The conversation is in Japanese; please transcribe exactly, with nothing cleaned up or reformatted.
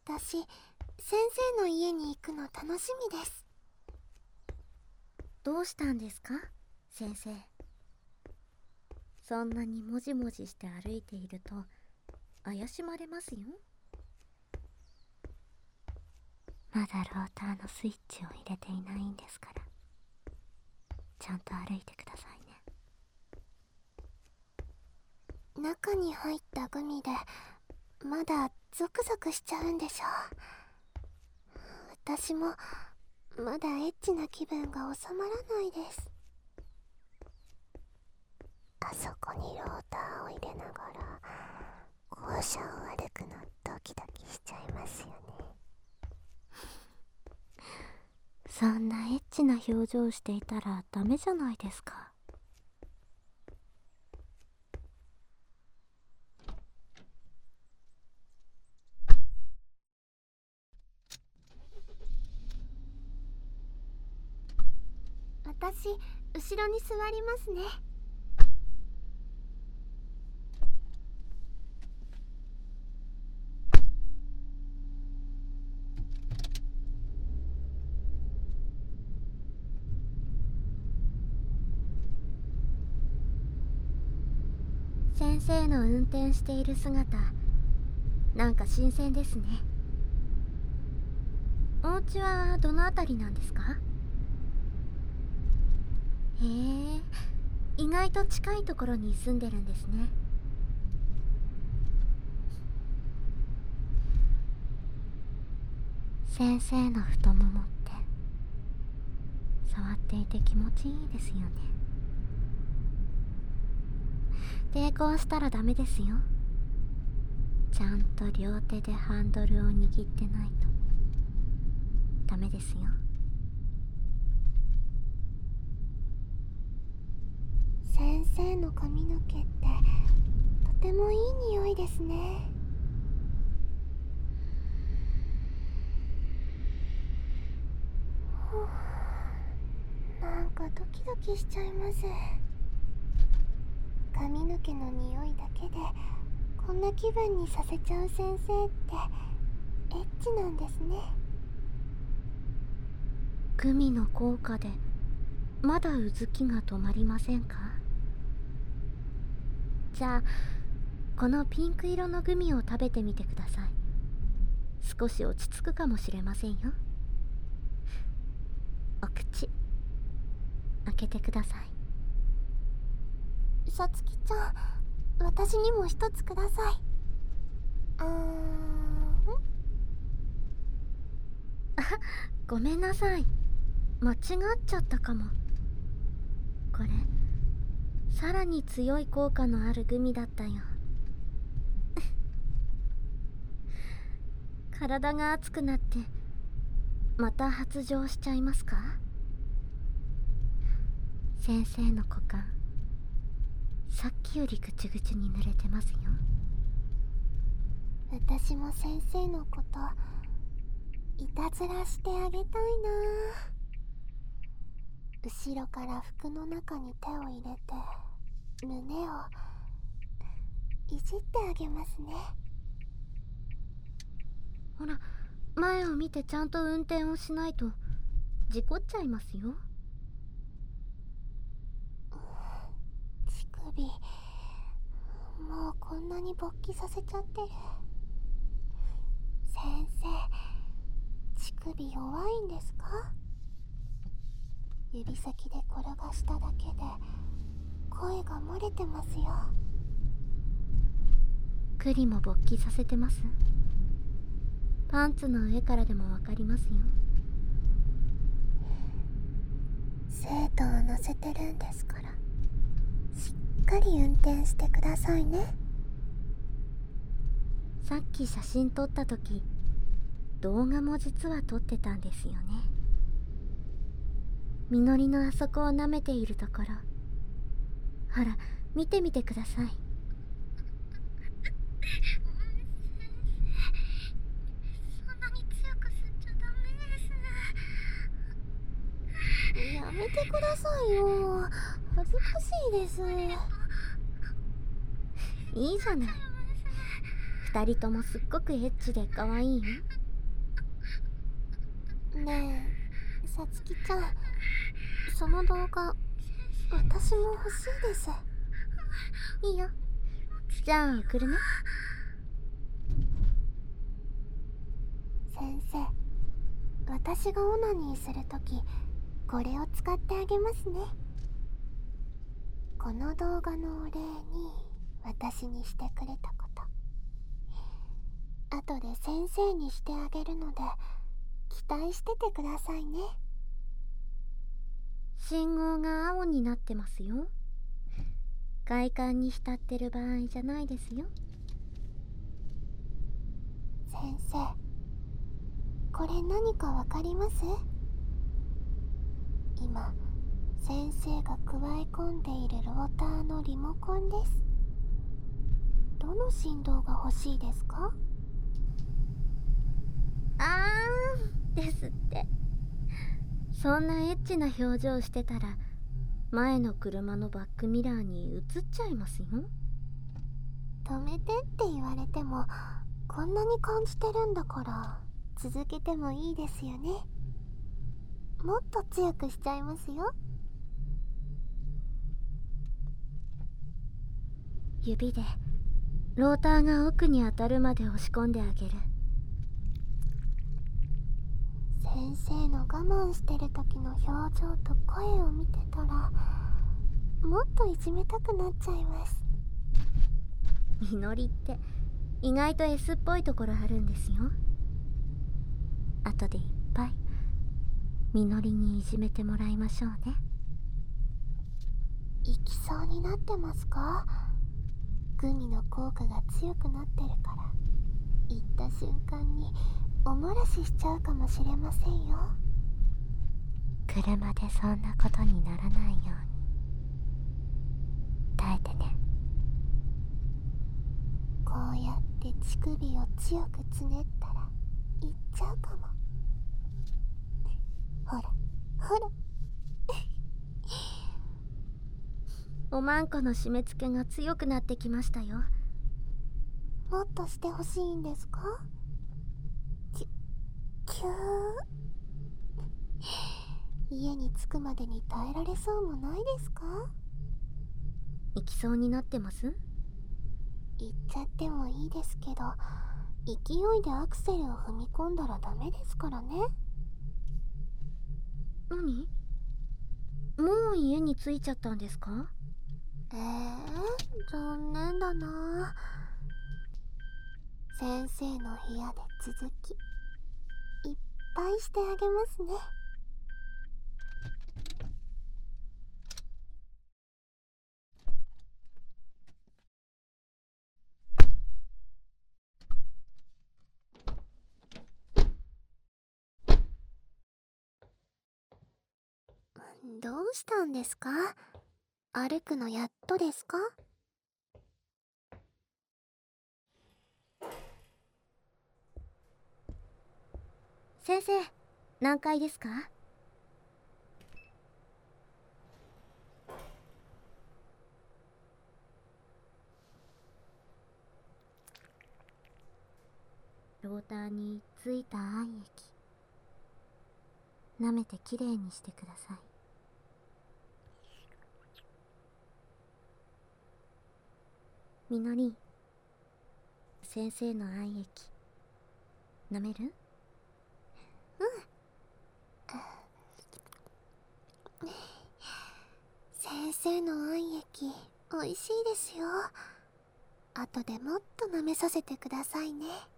私、先生の家に行くの楽しみです。 どうしたんですか、先生。そんなにもじもじして歩いていると怪しまれますよ。 まだローターのスイッチを入れていないんですから、ちゃんと歩いてくださいね。 中に入ったグミでまだゾクゾクしちゃうんでしょう。私もまだエッチな気分が収まらないです。あそこにローターを入れながら校舎を歩くのドキドキしちゃいますよね。 そんなエッチな表情をしていたらダメじゃないですか。 私、後ろに座りますね。 先生の運転している姿、なんか新鮮ですね。お家はどのあたりなんですか？へえ、意外と近いところに住んでるんですね。 先生の太ももって触っていて気持ちいいですよね。 抵抗したらダメですよ。ちゃんと両手でハンドルを握ってないとダメですよ。 先生の髪の毛ってとてもいい匂いですね。なんかドキドキしちゃいます。髪の毛の匂いだけでこんな気分にさせちゃう先生ってエッチなんですね。 グミの効果でまだうずきが止まりませんか？じゃあこのピンク色のグミを食べてみてください。少し落ち着くかもしれませんよ。お口開けてください。 さつきちゃん、私にも一つください。あーん。 あ、ごめんなさい。間違っちゃったかも。これさらに強い効果のあるグミだったよ。体が熱くなってまた発情しちゃいますか？ 先生の股間、さっきよりぐちゅぐちゅに濡れてますよ。 私も先生のこといたずらしてあげたいな。後ろから服の中に手を入れて胸をいじってあげますね。 ほら、前を見てちゃんと運転をしないと事故っちゃいますよ。 乳首、もうこんなに勃起させちゃってる。先生、乳首弱いんですか？指先で転がしただけで声が漏れてますよ。 クリも勃起させてます。パンツの上からでもわかりますよ。 生徒を乗せてるんですから、しっかり運転してくださいね。 さっき写真撮った時、動画も実は撮ってたんですよね。みのりのあそこを舐めているところ、ほら見てみてください。 そんなに強く吸っちゃダメです。やめてくださいよ、恥ずかしいです。 いいじゃない。二人ともすっごくエッチで可愛いよ。 ねえ、さつきちゃん、その動画私も欲しいです。 いいよ。じゃあ送るね。 先生、私がオナニーするときこれを使ってあげますね。この動画のお礼に私にしてくれたこと、後で先生にしてあげるので期待しててくださいね。 信号が青になってますよ。快感に浸ってる場合じゃないですよ。 先生、これ何かわかります？今先生が加え込んでいるローターのリモコンです。どの振動が欲しいですか？ あーんですって。そんなエッチな表情してたら前の車のバックミラーに映っちゃいますよ。 止めてって言われてもこんなに感じてるんだから続けてもいいですよね。もっと強くしちゃいますよ。 指でローターが奥に当たるまで押し込んであげる。 先生の我慢してる時の表情と声を見てたらもっといじめたくなっちゃいます。 みのりって意外と S っぽいところあるんですよ。後でいっぱいみのりにいじめてもらいましょうね。 いきそうになってますか？グミの効果が強くなってるから言った瞬間にお漏らししちゃうかもしれませんよ。 車でそんなことにならないように耐えてね。 こうやって乳首を強くつねったらいっちゃうかも。ほらほらおまんこの締め付けが強くなってきましたよ。 もっとしてほしいんですか？ききゅー家に着くまでに耐えられそうもないですか？ 行きそうになってます？ 言っちゃってもいいですけど勢いでアクセルを踏み込んだらダメですからね。 何？もう家に着いちゃったんですか？ えー、残念だな。先生の部屋で続きいっぱいしてあげますね。どうしたんですか？歩くのやっとですか？ 先生、何階ですか？ローターについた愛液舐めてきれいにしてください。みのり、先生の愛液舐める？ 先生の愛液おいしいですよ。後でもっと舐めさせてくださいね。